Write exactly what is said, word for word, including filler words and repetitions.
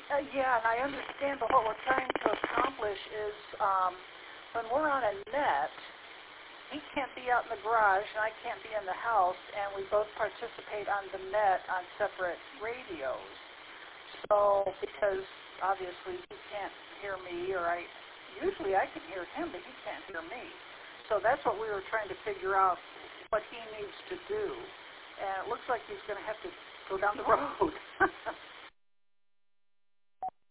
Uh, yeah, and I understand, but what we're trying to accomplish is um, when we're on a net, he can't be out in the garage and I can't be in the house, and we both participate on the net on separate radios. So, because obviously he can't hear me, or I, usually I can hear him, but he can't hear me. So that's what we were trying to figure out, what he needs to do. And it looks like he's going to have to go down the road.